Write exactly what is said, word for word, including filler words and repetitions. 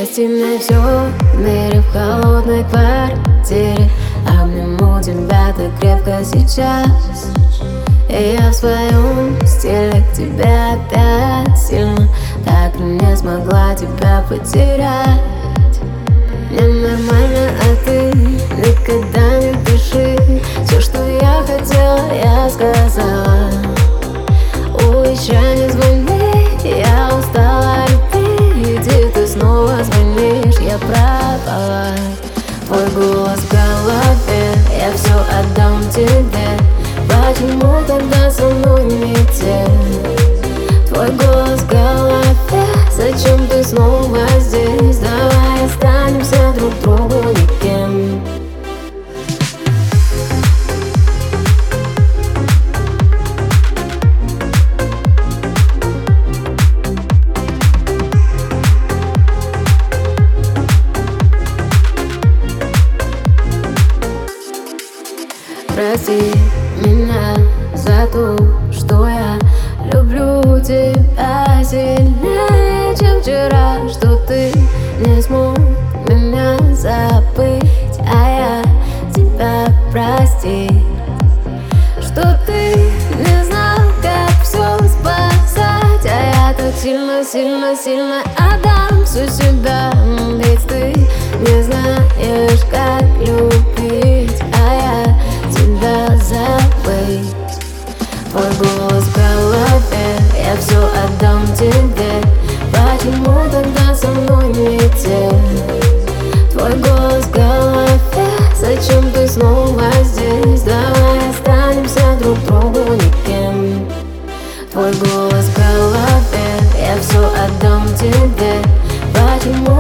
Стильно все в мире в холодной квартире. Обниму тебя так крепко сейчас, и я в своем стиле к тебе опять сильно. Так и не смогла тебя потерять. Мне нормально, а ты никогда не пиши. Все, что я хотела, я сказала. Уезжай, не звони, я устала любить. И ты снова звонишь, я пропала. Твой голос в голове, я все отдам тебе. Почему тогда со мной не те? Твой голос в голове, зачем ты снова здесь? Давай останемся друг другу никем. Прости меня за то, что я люблю тебя сильнее, чем вчера. Что ты не смог меня забыть, а я тебя простить. Что ты не знал, как все спасать, а я так сильно, сильно, сильно отдам всю себя. Ведь ты не знаешь, как любить, а я тебя забыть. Твой голос в голове, я все отдам тебе. Почему тогда со мной не те? Твой голос в голове, зачем ты снова здесь? Давай останемся друг другу никем. Твой голос в голове, я все отдам тебе. Почему